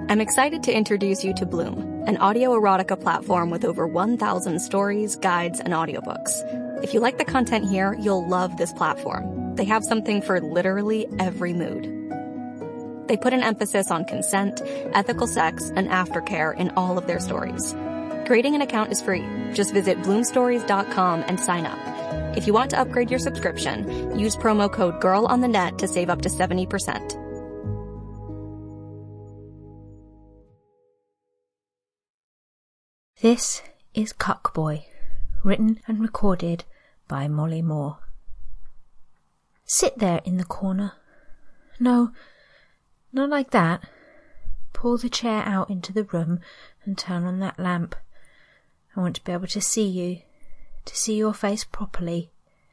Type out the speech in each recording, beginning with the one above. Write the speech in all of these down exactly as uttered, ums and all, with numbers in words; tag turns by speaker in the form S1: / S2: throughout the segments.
S1: I'm excited to introduce you to Bloom, an audio erotica platform with over one thousand stories, guides, and audiobooks. If you like the content here, you'll love this platform. They have something for literally every mood. They put an emphasis on consent, ethical sex, and aftercare in all of their stories. Creating an account is free. Just visit bloom stories dot com and sign up. If you want to upgrade your subscription, use promo code GIRLONTHENET to save up to seventy percent.
S2: This is Cuckboy, written and recorded by Molly Moore. Sit there in the corner. No, not like that. Pull the chair out into the room and turn on that lamp. I want to be able to see you, to see your face properly.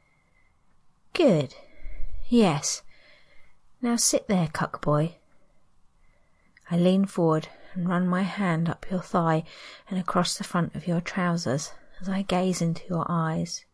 S2: Good. Yes. Now sit there, Cuckboy. I lean forward and run my hand up your thigh and across the front of your trousers as I gaze into your eyes.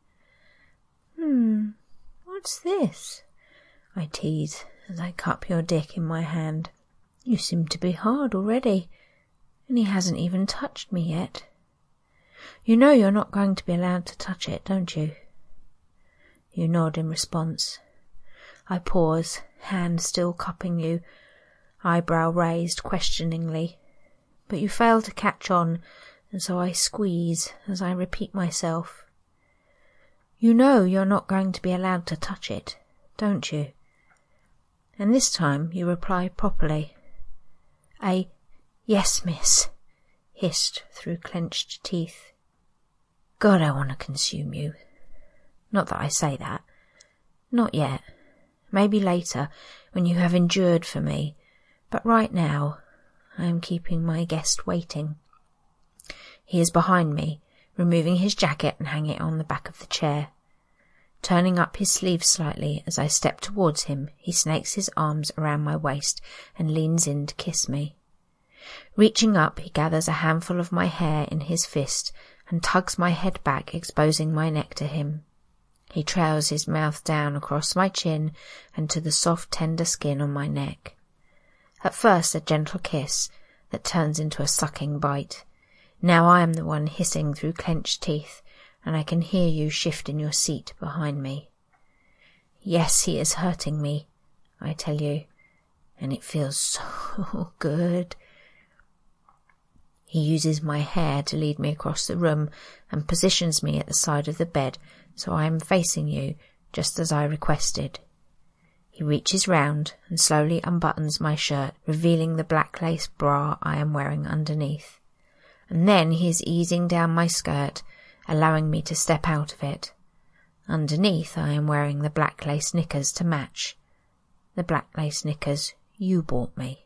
S2: Hmm, what's this? I tease as I cup your dick in my hand. You seem to be hard already, and he hasn't even touched me yet. You know you're not going to be allowed to touch it, don't you? You nod in response. I pause, hand still cupping you, eyebrow raised questioningly. But you fail to catch on, and so I squeeze as I repeat myself. You know you're not going to be allowed to touch it, don't you? And this time you reply properly. A yes, miss, hissed through clenched teeth. God, I want to consume you. Not that I say that. Not yet. Maybe later, when you have endured for me. But right now, I am keeping my guest waiting. He is behind me, removing his jacket and hanging it on the back of the chair. Turning up his sleeve slightly as I step towards him, he snakes his arms around my waist and leans in to kiss me. Reaching up, he gathers a handful of my hair in his fist and tugs my head back, exposing my neck to him. He trails his mouth down across my chin and to the soft, tender skin on my neck. At first a gentle kiss that turns into a sucking bite. Now I am the one hissing through clenched teeth, and I can hear you shift in your seat behind me. Yes, he is hurting me, I tell you, and it feels so good. He uses my hair to lead me across the room and positions me at the side of the bed so I am facing you just as I requested. He reaches round and slowly unbuttons my shirt, revealing the black lace bra I am wearing underneath. And then he is easing down my skirt, allowing me to step out of it. Underneath I am wearing the black lace knickers to match. The black lace knickers you bought me.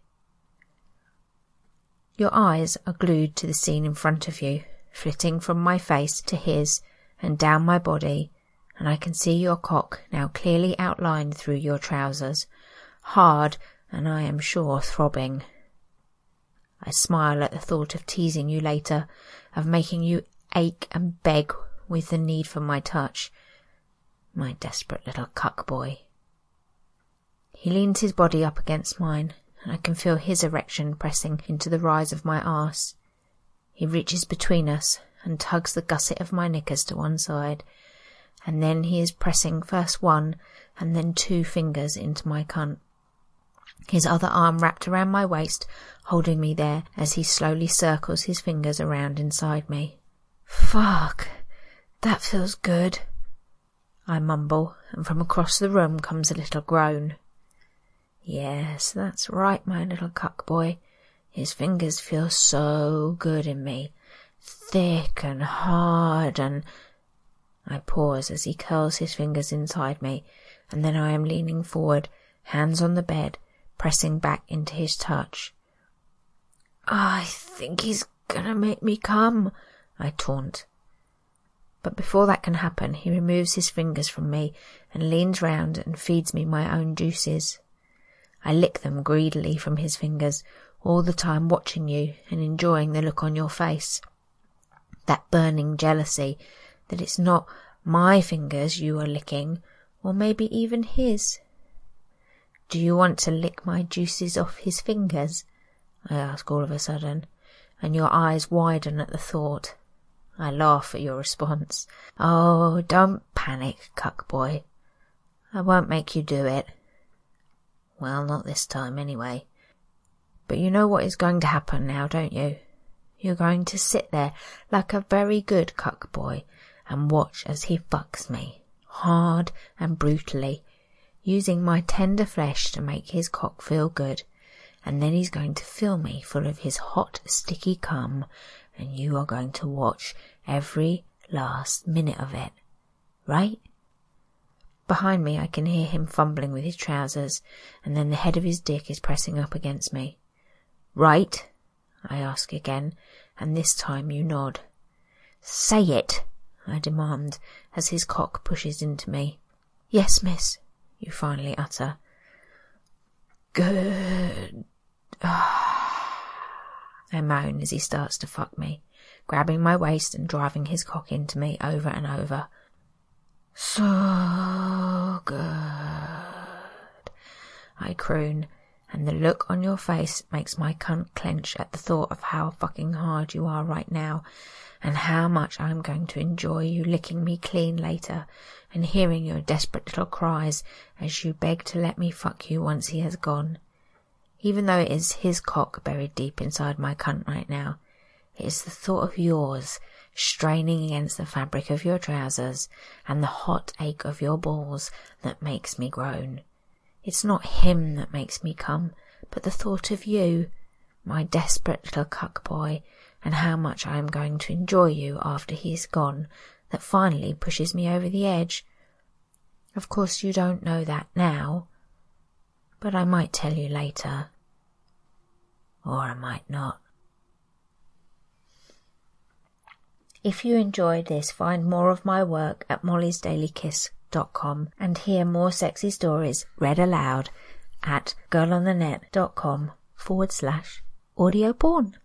S2: Your eyes are glued to the scene in front of you, flitting from my face to his and down my body, and I can see your cock now clearly outlined through your trousers, hard and I am sure throbbing. I smile at the thought of teasing you later, of making you ache and beg with the need for my touch. My desperate little cuck boy. He leans his body up against mine, and I can feel his erection pressing into the rise of my arse. He reaches between us and tugs the gusset of my knickers to one side, and then he is pressing first one and then two fingers into my cunt. His other arm wrapped around my waist, holding me there as he slowly circles his fingers around inside me. Fuck, that feels good, I mumble, and from across the room comes a little groan. Yes, that's right, my little cuck boy. His fingers feel so good in me, thick and hard and... I pause as he curls his fingers inside me, and then I am leaning forward, hands on the bed, pressing back into his touch. I think he's gonna make me come, I taunt. But before that can happen, he removes his fingers from me and leans round and feeds me my own juices. I lick them greedily from his fingers, all the time watching you and enjoying the look on your face. That burning jealousy that it's not my fingers you are licking, or maybe even his. Do you want to lick my juices off his fingers? I ask all of a sudden, and your eyes widen at the thought. I laugh at your response. Oh, don't panic, cuckboy. I won't make you do it. Well, not this time anyway. But you know what is going to happen now, don't you? You're going to sit there like a very good cuckboy and watch as he fucks me, hard and brutally, using my tender flesh to make his cock feel good, and then he's going to fill me full of his hot, sticky cum, and you are going to watch every last minute of it, right? Behind me I can hear him fumbling with his trousers, and then the head of his dick is pressing up against me. Right? I ask again, and this time you nod. Say it, I demand, as his cock pushes into me. Yes, miss, you finally utter. Good. I moan as he starts to fuck me, grabbing my waist and driving his cock into me over and over. So good, I croon, and the look on your face makes my cunt clench at the thought of how fucking hard you are right now, and how much I'm going to enjoy you licking me clean later, and hearing your desperate little cries as you beg to let me fuck you once he has gone. Even though it is his cock buried deep inside my cunt right now, it is the thought of yours straining against the fabric of your trousers and the hot ache of your balls that makes me groan. It's not him that makes me come, but the thought of you, my desperate little cuck boy, and how much I am going to enjoy you after he's gone, that finally pushes me over the edge. Of course you don't know that now, but I might tell you later. Or I might not. If you enjoyed this, find more of my work at mollys daily kiss dot com and hear more sexy stories read aloud at girlonthenet dot com forward slash audio porn.